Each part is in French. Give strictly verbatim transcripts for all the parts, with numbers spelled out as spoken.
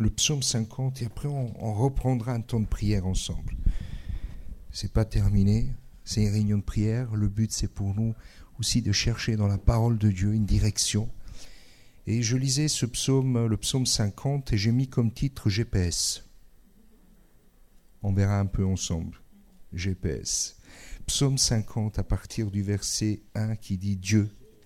le psaume cinquante et après on, on reprendra un temps de prière ensemble. C'est pas terminé, c'est une réunion de prière. Le but, c'est pour nous aussi de chercher dans la parole de Dieu une direction. Et je lisais ce psaume, le psaume cinquante, et j'ai mis comme titre G P S. On verra un peu ensemble. G P S. Psaume cinquante à partir du verset un qui dit Dieu.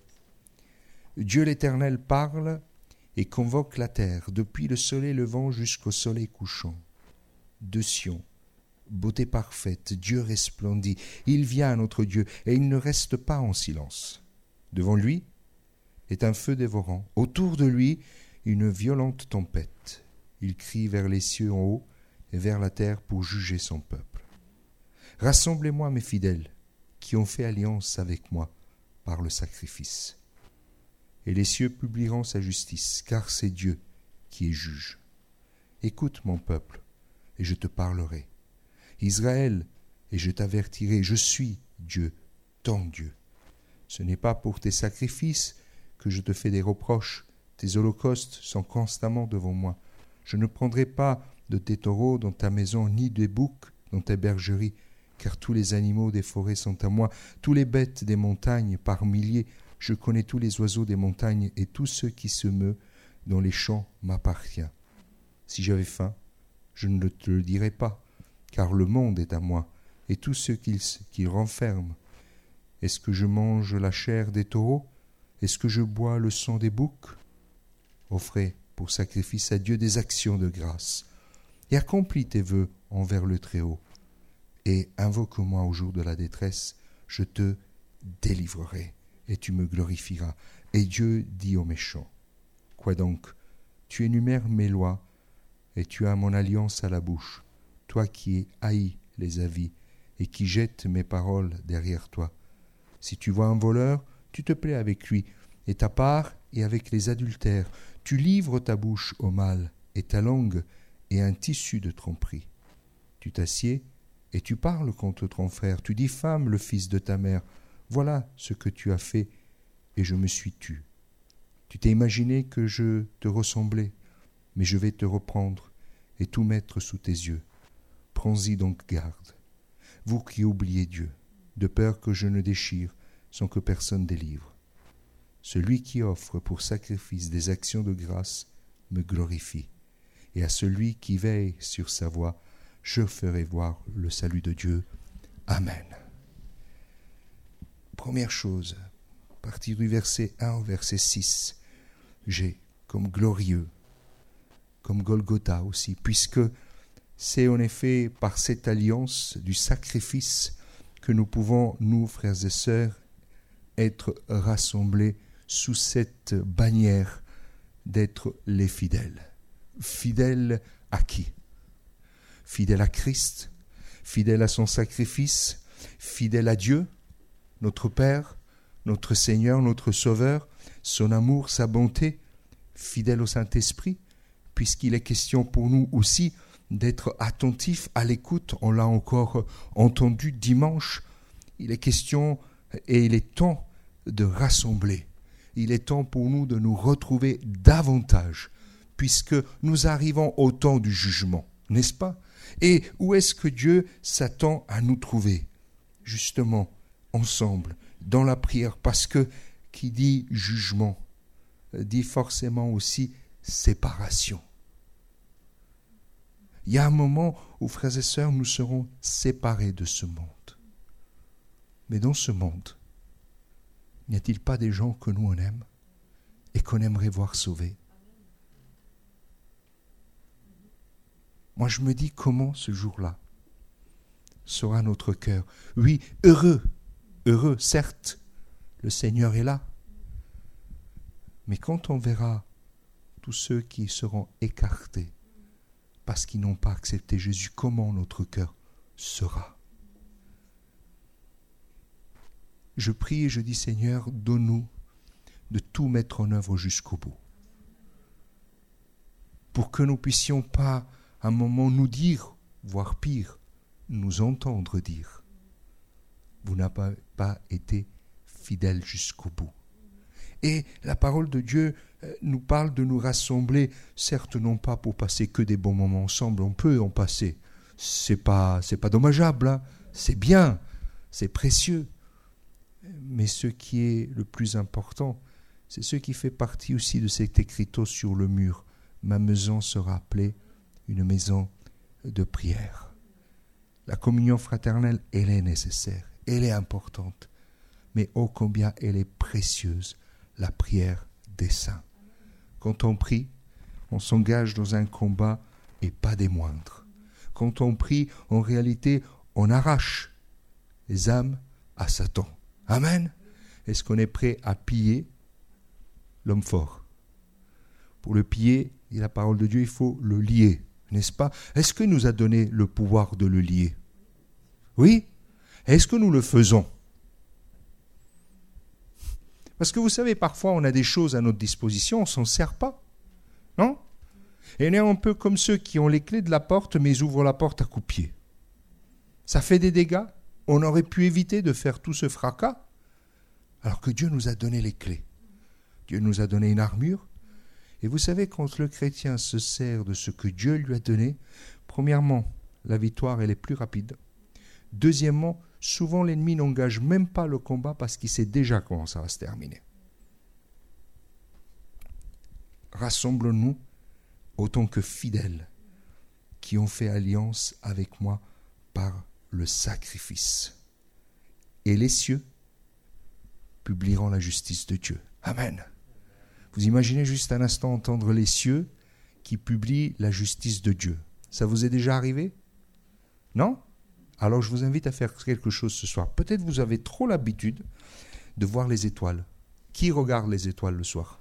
Dieu l'Éternel parle et convoque la terre, depuis le soleil levant jusqu'au soleil couchant. De Sion, beauté parfaite, Dieu resplendit. Il vient à notre Dieu et il ne reste pas en silence. Devant lui est un feu dévorant. Autour de lui, une violente tempête. Il crie vers les cieux en haut et vers la terre pour juger son peuple. Rassemblez-moi mes fidèles, qui ont fait alliance avec moi par le sacrifice. Et les cieux publieront sa justice, car c'est Dieu qui est juge. Écoute mon peuple, et je te parlerai. Israël, et je t'avertirai, je suis Dieu, ton Dieu. Ce n'est pas pour tes sacrifices que je te fais des reproches, tes holocaustes sont constamment devant moi. Je ne prendrai pas de tes taureaux dans ta maison, ni des boucs dans tes bergeries, car tous les animaux des forêts sont à moi, tous les bêtes des montagnes par milliers. Je connais tous les oiseaux des montagnes et tous ceux qui se meuvent dans les champs m'appartiennent. Si j'avais faim, je ne te le dirais pas, car le monde est à moi et tous ceux qu'il, qu'il renferme. Est-ce que je mange la chair des taureaux? Est-ce que je bois le sang des boucs? Offrez pour sacrifice à Dieu des actions de grâce et accomplis tes vœux envers le Très-Haut. Et invoque-moi au jour de la détresse, je te délivrerai. Et tu me glorifieras. Et Dieu dit aux méchants, quoi donc? Tu énumères mes lois, et tu as mon alliance à la bouche, toi qui haïs les avis, et qui jettes mes paroles derrière toi. Si tu vois un voleur, tu te plais avec lui, et ta part est avec les adultères. Tu livres ta bouche au mal, et ta langue est un tissu de tromperie. Tu t'assieds, et tu parles contre ton frère, tu diffames le fils de ta mère. Voilà ce que tu as fait, et je me suis tu. Tu t'es imaginé que je te ressemblais, mais je vais te reprendre et tout mettre sous tes yeux. Prends-y donc garde, vous qui oubliez Dieu, de peur que je ne déchire sans que personne délivre. Celui qui offre pour sacrifice des actions de grâce me glorifie, et à celui qui veille sur sa voie, je ferai voir le salut de Dieu. Amen. Première chose, à partir du verset un au verset six, j'ai comme glorieux, comme Golgotha aussi, puisque c'est en effet par cette alliance du sacrifice que nous pouvons, nous, frères et sœurs, être rassemblés sous cette bannière d'être les fidèles. Fidèles à qui? Fidèles à Christ, fidèles à son sacrifice, fidèles à Dieu, notre Père, notre Seigneur, notre Sauveur, son amour, sa bonté, fidèle au Saint-Esprit, puisqu'il est question pour nous aussi d'être attentifs à l'écoute. On l'a encore entendu dimanche. Il est question et il est temps de rassembler. Il est temps pour nous de nous retrouver davantage, puisque nous arrivons au temps du jugement, n'est-ce pas? Et où est-ce que Dieu s'attend à nous trouver? Justement, ensemble, dans la prière, parce que qui dit jugement, dit forcément aussi séparation. Il y a un moment où, frères et sœurs, nous serons séparés de ce monde. Mais dans ce monde, n'y a-t-il pas des gens que nous on aime et qu'on aimerait voir sauvés? Moi, je me dis comment ce jour-là sera notre cœur. Oui, heureux, heureux, certes, le Seigneur est là. Mais quand on verra tous ceux qui seront écartés parce qu'ils n'ont pas accepté Jésus, comment notre cœur sera? Je prie et je dis, Seigneur, donne-nous de tout mettre en œuvre jusqu'au bout. Pour que nous puissions pas, à un moment, nous dire, voire pire, nous entendre dire, vous n'avez pas été fidèle jusqu'au bout. Et la parole de Dieu nous parle de nous rassembler, certes non pas pour passer que des bons moments ensemble, on peut en passer. C'est pas, c'est pas dommageable, hein. C'est bien, c'est précieux. Mais ce qui est le plus important, c'est ce qui fait partie aussi de cet écriteau sur le mur. Ma maison sera appelée une maison de prière. La communion fraternelle, elle est nécessaire, elle est importante. Mais ô combien elle est précieuse, la prière des saints. Quand on prie, on s'engage dans un combat et pas des moindres. Quand on prie, en réalité, on arrache les âmes à Satan. Amen. Est-ce qu'on est prêt à piller l'homme fort? Pour le piller, dit la parole de Dieu, il faut le lier, n'est-ce pas? Est-ce qu'il nous a donné le pouvoir de le lier? Oui? Est-ce que nous le faisons? Parce que vous savez, parfois on a des choses à notre disposition, on ne s'en sert pas. Non? Et on est un peu comme ceux qui ont les clés de la porte, mais ils ouvrent la porte à coups de pied. Ça fait des dégâts. On aurait pu éviter de faire tout ce fracas, alors que Dieu nous a donné les clés. Dieu nous a donné une armure. Et vous savez, quand le chrétien se sert de ce que Dieu lui a donné, premièrement, la victoire, elle est plus rapide. Deuxièmement, souvent l'ennemi n'engage même pas le combat parce qu'il sait déjà comment ça va se terminer. Rassemblons-nous autant que fidèles qui ont fait alliance avec moi par le sacrifice. Et les cieux publieront la justice de Dieu. Amen. Vous imaginez juste un instant entendre les cieux qui publient la justice de Dieu. Ça vous est déjà arrivé? Non? Alors je vous invite à faire quelque chose ce soir. Peut-être vous avez trop l'habitude de voir les étoiles. Qui regarde les étoiles le soir?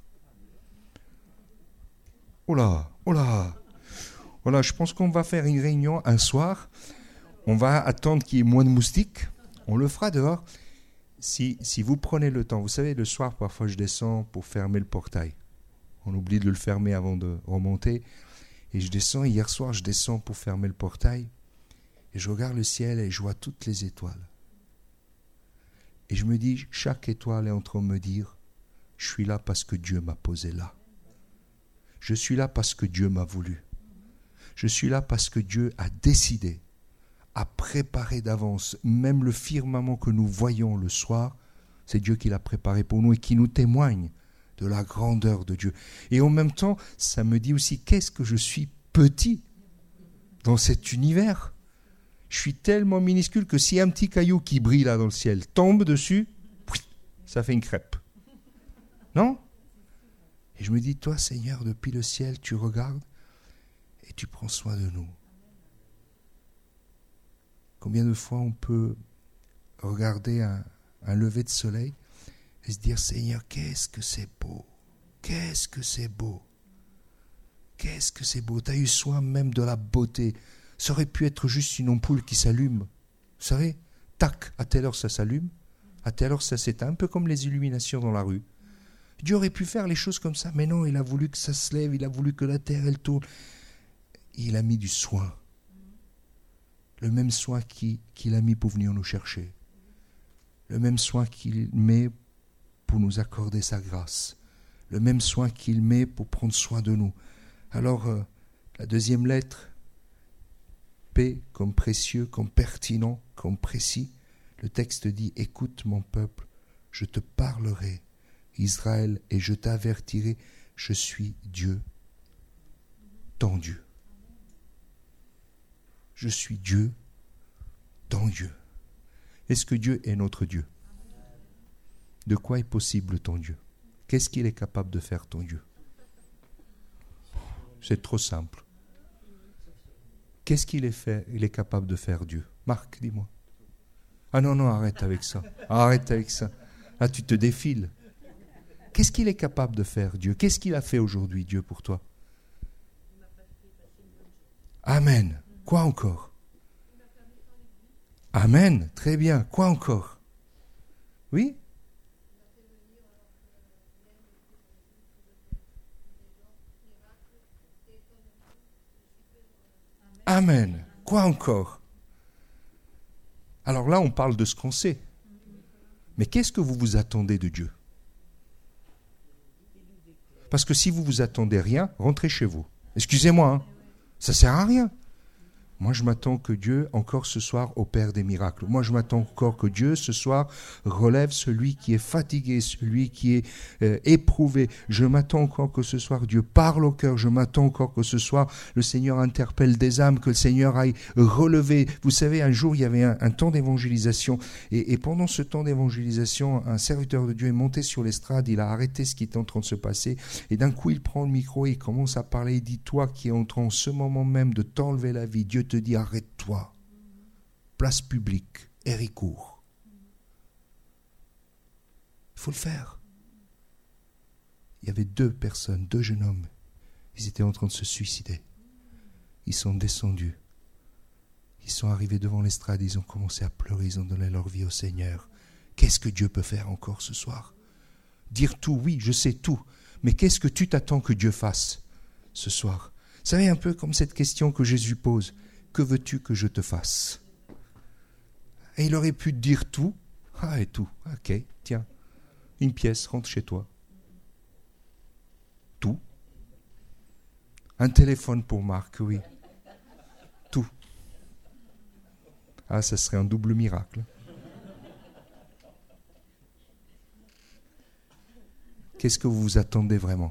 Oh là, oh là. Voilà, je pense qu'on va faire une réunion un soir. On va attendre qu'il y ait moins de moustiques. On le fera dehors. Si, si vous prenez le temps, vous savez, le soir, parfois je descends pour fermer le portail. On oublie de le fermer avant de remonter. Et je descends, hier soir, je descends pour fermer le portail. Et je regarde le ciel et je vois toutes les étoiles. Et je me dis, chaque étoile est en train de me dire, je suis là parce que Dieu m'a posé là. Je suis là parce que Dieu m'a voulu. Je suis là parce que Dieu a décidé, a préparé d'avance, même le firmament que nous voyons le soir, c'est Dieu qui l'a préparé pour nous et qui nous témoigne de la grandeur de Dieu. Et en même temps, ça me dit aussi, qu'est-ce que je suis petit dans cet univers. Je suis tellement minuscule que si un petit caillou qui brille là dans le ciel tombe dessus, ça fait une crêpe. Non? Et je me dis, toi Seigneur, depuis le ciel, tu regardes et tu prends soin de nous. Combien de fois on peut regarder un, un lever de soleil et se dire, Seigneur, qu'est-ce que c'est beau, qu'est-ce que c'est beau, qu'est-ce que c'est beau, tu as eu soin même de la beauté. Ça aurait pu être juste une ampoule qui s'allume. Vous savez, tac, à telle heure ça s'allume, à telle heure ça s'éteint, un peu comme les illuminations dans la rue. Dieu aurait pu faire les choses comme ça, mais non, il a voulu que ça se lève, il a voulu que la terre, elle tourne. Il a mis du soin. Le même soin qu'il, qu'il a mis pour venir nous chercher. Le même soin qu'il met pour nous accorder sa grâce. Le même soin qu'il met pour prendre soin de nous. Alors, euh, la deuxième lettre, P comme précieux, comme pertinent, comme précis. Le texte dit, écoute mon peuple, je te parlerai, Israël, et je t'avertirai, je suis Dieu, ton Dieu. Je suis Dieu, ton Dieu. Est-ce que Dieu est notre Dieu? De quoi est possible ton Dieu? Qu'est-ce qu'il est capable de faire ton Dieu? C'est trop simple. Qu'est-ce qu'il est, fait, il est capable de faire Dieu? Marc, dis-moi. Ah non, non, arrête avec ça. Arrête avec ça. Là, tu te défiles. Qu'est-ce qu'il est capable de faire Dieu? Qu'est-ce qu'il a fait aujourd'hui, Dieu, pour toi? Amen. Quoi encore? Amen. Très bien. Quoi encore? Oui? Amen. Quoi encore? Alors là, on parle de ce qu'on sait. Mais qu'est-ce que vous vous attendez de Dieu? Parce que si vous vous attendez rien, rentrez chez vous. Excusez-moi, hein, ça ne sert à rien. Moi, je m'attends que Dieu, encore ce soir, opère des miracles. Moi, je m'attends encore que Dieu, ce soir, relève celui qui est fatigué, celui qui est euh, éprouvé. Je m'attends encore que ce soir, Dieu parle au cœur. Je m'attends encore que ce soir, le Seigneur interpelle des âmes, que le Seigneur aille relever. Vous savez, un jour, il y avait un, un temps d'évangélisation. Et, et pendant ce temps d'évangélisation, un serviteur de Dieu est monté sur l'estrade. Il a arrêté ce qui était en train de se passer. Et d'un coup, il prend le micro et il commence à parler. Il dit, toi qui es en train, en ce moment même, de t'enlever la vie, Dieu te dit arrête-toi, place publique, Héricourt. Il faut le faire. Il y avait deux personnes, deux jeunes hommes, ils étaient en train de se suicider. Ils sont descendus, ils sont arrivés devant l'estrade, ils ont commencé à pleurer, ils ont donné leur vie au Seigneur. Qu'est-ce que Dieu peut faire encore ce soir? Dire tout, oui, je sais tout, mais qu'est-ce que tu t'attends que Dieu fasse ce soir? Vous savez, un peu comme cette question que Jésus pose. Que veux-tu que je te fasse? Et il aurait pu dire tout. Ah, et tout. Ok, tiens, une pièce, rentre chez toi. Tout. Un téléphone pour Marc, oui. Tout. Ah, ça serait un double miracle. Qu'est-ce que vous vous attendez vraiment?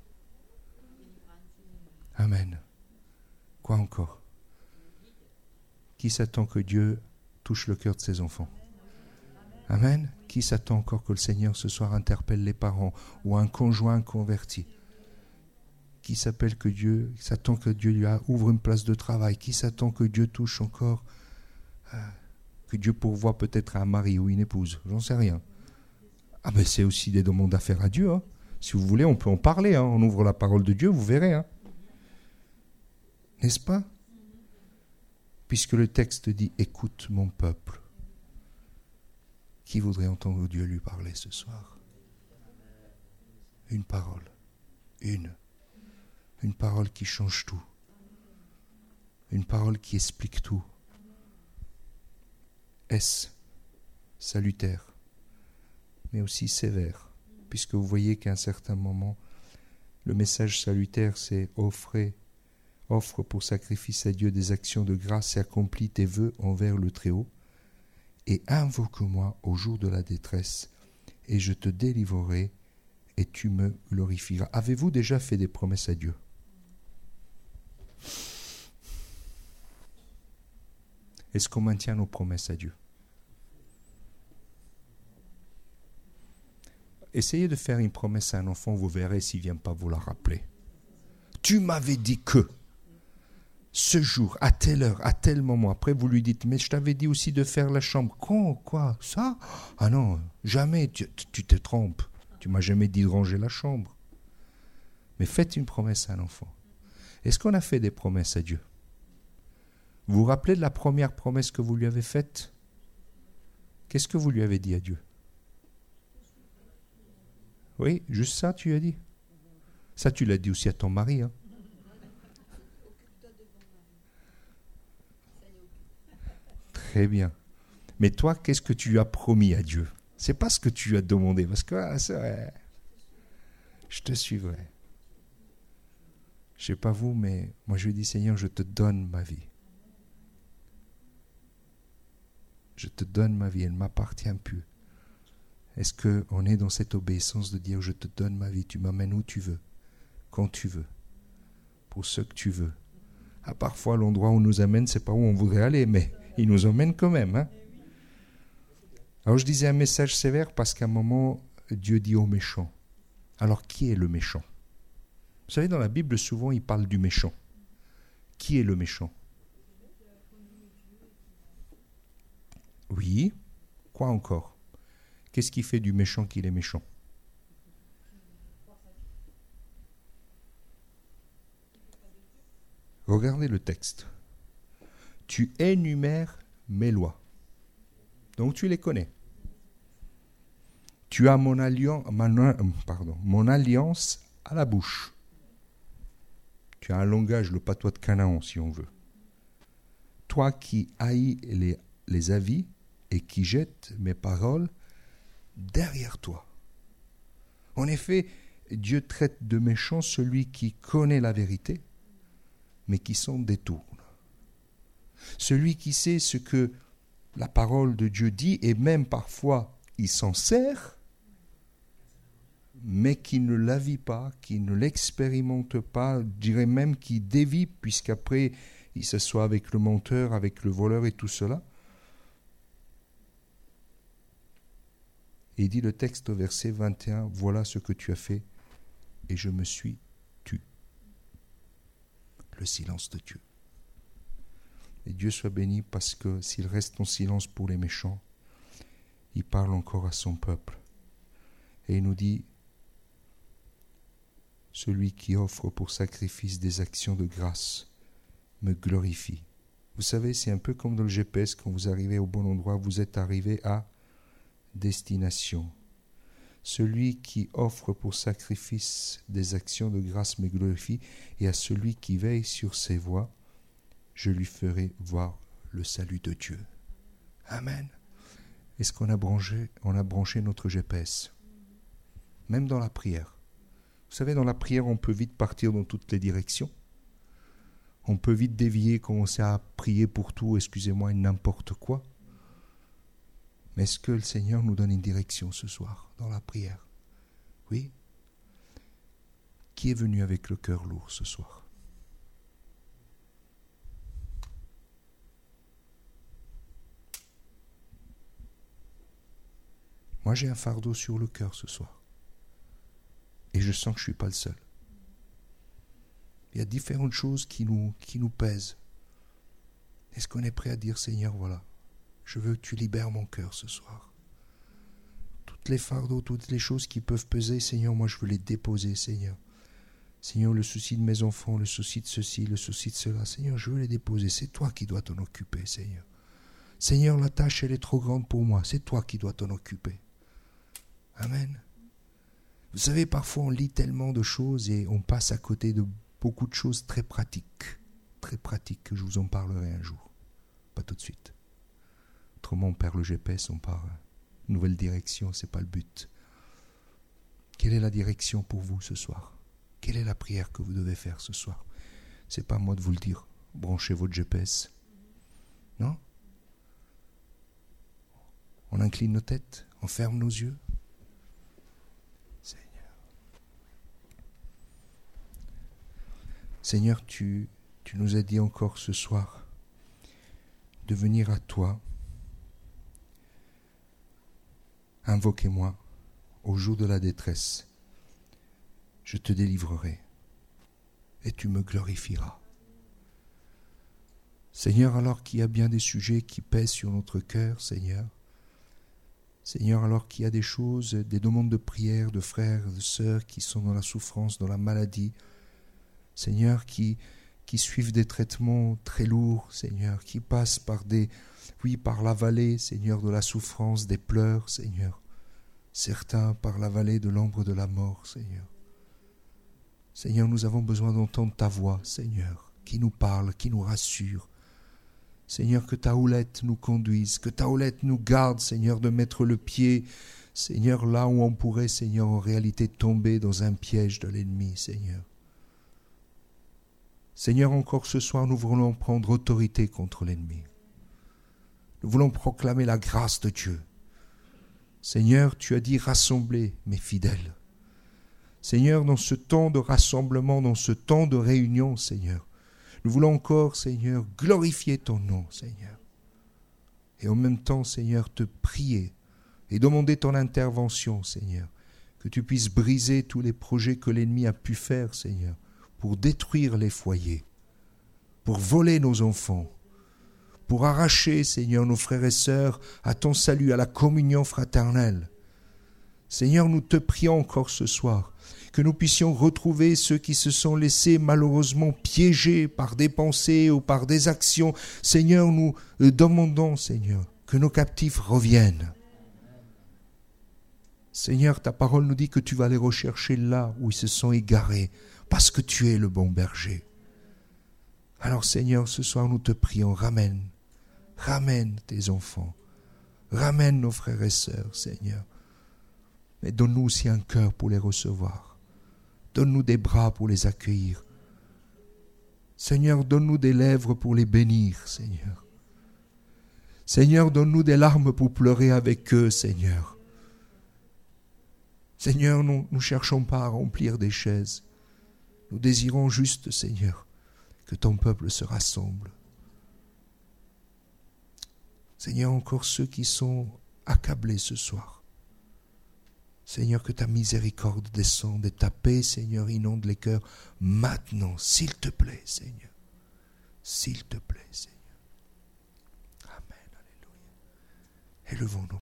Amen. Quoi encore? Qui s'attend que Dieu touche le cœur de ses enfants? Amen. Qui s'attend encore que le Seigneur ce soir interpelle les parents ou un conjoint converti? Qui s'appelle que Dieu, qui s'attend que Dieu lui ouvre une place de travail? Qui s'attend que Dieu touche encore, euh, que Dieu pourvoie peut-être un mari ou une épouse? J'en sais rien. Ah ben c'est aussi des demandes à faire à Dieu. Hein. Si vous voulez, on peut en parler. Hein. On ouvre la parole de Dieu, vous verrez. Hein. N'est-ce pas? Puisque le texte dit « Écoute mon peuple ». Qui voudrait entendre Dieu lui parler ce soir? Une parole. Une. Une parole qui change tout. Une parole qui explique tout. Est-ce salutaire, mais aussi sévère, puisque vous voyez qu'à un certain moment, le message salutaire, c'est offrir, offre pour sacrifice à Dieu des actions de grâce et accomplis tes vœux envers le Très-Haut, et invoque-moi au jour de la détresse, et je te délivrerai, et tu me glorifieras. Avez-vous déjà fait des promesses à Dieu? Est-ce qu'on maintient nos promesses à Dieu? Essayez de faire une promesse à un enfant, vous verrez s'il ne vient pas vous la rappeler. Tu m'avais dit que ce jour, à telle heure, à tel moment, après vous lui dites, mais je t'avais dit aussi de faire la chambre. Quoi, quoi, ça? Ah non, jamais, tu, tu te trompes. Tu m'as jamais dit de ranger la chambre. Mais faites une promesse à un enfant. Est-ce qu'on a fait des promesses à Dieu? Vous vous rappelez de la première promesse que vous lui avez faite? Qu'est-ce que vous lui avez dit à Dieu? Oui, juste ça, tu lui as dit. Ça, tu l'as dit aussi à ton mari. Hein. Très bien. Mais toi, qu'est-ce que tu lui as promis à Dieu? C'est pas ce que tu lui as demandé, parce que ah, c'est vrai. Je te suivrai. Je ne sais pas vous, mais moi je lui dis, Seigneur, je te donne ma vie. Je te donne ma vie, elle ne m'appartient plus. Est-ce qu'on est dans cette obéissance de dire, je te donne ma vie, tu m'amènes où tu veux, quand tu veux, pour ce que tu veux. Ah, parfois, l'endroit où on nous amène, ce n'est pas où on voudrait aller, mais il nous emmène quand même. Hein. Alors je disais un message sévère parce qu'à un moment, Dieu dit aux méchants. Alors qui est le méchant? Vous savez, dans la Bible, souvent, il parle du méchant. Qui est le méchant? Oui. Quoi encore? Qu'est-ce qui fait du méchant qu'il est méchant? Regardez le texte. Tu énumères mes lois. Donc tu les connais. Tu as mon alliance, pardon, mon alliance à la bouche. Tu as un langage, le patois de Canaan, si on veut. Toi qui haïs les, les avis et qui jettes mes paroles derrière toi. En effet, Dieu traite de méchant celui qui connaît la vérité, mais qui s'en détourne. Celui qui sait ce que la parole de Dieu dit, et même parfois il s'en sert, mais qui ne la vit pas, qui ne l'expérimente pas, je dirais même qui dévie, puisqu'après il s'assoit avec le menteur, avec le voleur et tout cela. Et il dit le texte au verset vingt et un, « Voilà ce que tu as fait, et je me suis tu. » Le silence de Dieu. Et Dieu soit béni parce que s'il reste en silence pour les méchants, il parle encore à son peuple. Et il nous dit, « Celui qui offre pour sacrifice des actions de grâce me glorifie. » Vous savez, c'est un peu comme dans le G P S, quand vous arrivez au bon endroit, vous êtes arrivé à destination. Celui qui offre pour sacrifice des actions de grâce me glorifie, et à celui qui veille sur ses voies, je lui ferai voir le salut de Dieu. Amen. Est-ce qu'on a branché, on a branché notre G P S? Même dans la prière. Vous savez, dans la prière, on peut vite partir dans toutes les directions. On peut vite dévier, commencer à prier pour tout, excusez-moi, n'importe quoi. Mais est-ce que le Seigneur nous donne une direction ce soir dans la prière? Oui. Qui est venu avec le cœur lourd ce soir? Moi, j'ai un fardeau sur le cœur ce soir. Et je sens que je ne suis pas le seul. Il y a différentes choses qui nous, qui nous pèsent. Est-ce qu'on est prêt à dire, Seigneur, voilà, je veux que tu libères mon cœur ce soir. Toutes les fardeaux, toutes les choses qui peuvent peser, Seigneur, moi je veux les déposer, Seigneur. Seigneur, le souci de mes enfants, le souci de ceci, le souci de cela, Seigneur, je veux les déposer. C'est toi qui dois t'en occuper, Seigneur. Seigneur, la tâche, elle est trop grande pour moi. C'est toi qui dois t'en occuper. Amen. Vous savez, parfois on lit tellement de choses et on passe à côté de beaucoup de choses très pratiques. Très pratiques, que je vous en parlerai un jour. Pas tout de suite. Autrement, on perd le G P S, on part une nouvelle direction, c'est pas le but. Quelle est la direction pour vous ce soir? Quelle est la prière que vous devez faire ce soir? C'est pas à moi de vous le dire. Branchez votre G P S. Non? On incline nos têtes, on ferme nos yeux. Seigneur. Seigneur, tu, tu nous as dit encore ce soir de venir à toi. Invoquez-moi au jour de la détresse. Je te délivrerai et tu me glorifieras. Seigneur, alors qu'il y a bien des sujets qui pèsent sur notre cœur, Seigneur, Seigneur, alors qu'il y a des choses, des demandes de prière de frères, de sœurs qui sont dans la souffrance, dans la maladie, Seigneur, qui, qui suivent des traitements très lourds, Seigneur, qui passent par des, oui, par la vallée, Seigneur, de la souffrance, des pleurs, Seigneur. Certains par la vallée de l'ombre de la mort, Seigneur. Seigneur, nous avons besoin d'entendre ta voix, Seigneur, qui nous parle, qui nous rassure. Seigneur, que ta houlette nous conduise, que ta houlette nous garde, Seigneur, de mettre le pied, Seigneur, là où on pourrait, Seigneur, en réalité tomber dans un piège de l'ennemi, Seigneur. Seigneur, encore ce soir, nous voulons prendre autorité contre l'ennemi. Nous voulons proclamer la grâce de Dieu. Seigneur, tu as dit rassembler mes fidèles. Seigneur, dans ce temps de rassemblement, dans ce temps de réunion, Seigneur, nous voulons encore, Seigneur, glorifier ton nom, Seigneur. Et en même temps, Seigneur, te prier et demander ton intervention, Seigneur, que tu puisses briser tous les projets que l'ennemi a pu faire, Seigneur, pour détruire les foyers, pour voler nos enfants, pour arracher, Seigneur, nos frères et sœurs à ton salut, à la communion fraternelle. Seigneur, nous te prions encore ce soir, que nous puissions retrouver ceux qui se sont laissés malheureusement piéger par des pensées ou par des actions. Seigneur, nous demandons, Seigneur, que nos captifs reviennent. Seigneur, ta parole nous dit que tu vas les rechercher là où ils se sont égarés, parce que tu es le bon berger. Alors Seigneur, ce soir nous te prions, ramène, ramène tes enfants, ramène nos frères et sœurs, Seigneur. Mais donne-nous aussi un cœur pour les recevoir. Donne-nous des bras pour les accueillir. Seigneur, donne-nous des lèvres pour les bénir, Seigneur. Seigneur, donne-nous des larmes pour pleurer avec eux, Seigneur. Seigneur, nous ne cherchons pas à remplir des chaises. Nous désirons juste, Seigneur, que ton peuple se rassemble. Seigneur, encore ceux qui sont accablés ce soir. Seigneur, que ta miséricorde descende et ta paix, Seigneur, inonde les cœurs maintenant, s'il te plaît, Seigneur. S'il te plaît, Seigneur. Amen, alléluia. Élevons-nous.